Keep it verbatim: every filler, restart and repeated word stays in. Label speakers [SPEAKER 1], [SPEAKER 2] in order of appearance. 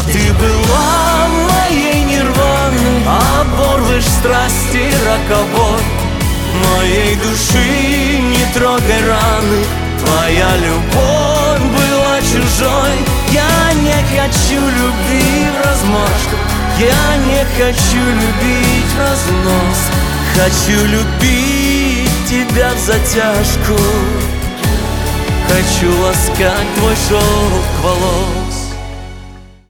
[SPEAKER 1] ты была моей нирваной, оборвышь страсти роковой. Моей души не трогай раны, твоя любовь была чужой. Я не хочу любви в размашку, я не хочу любить в разнос. Хочу любить тебя в затяжку, хочу ласкать твой шелк волос.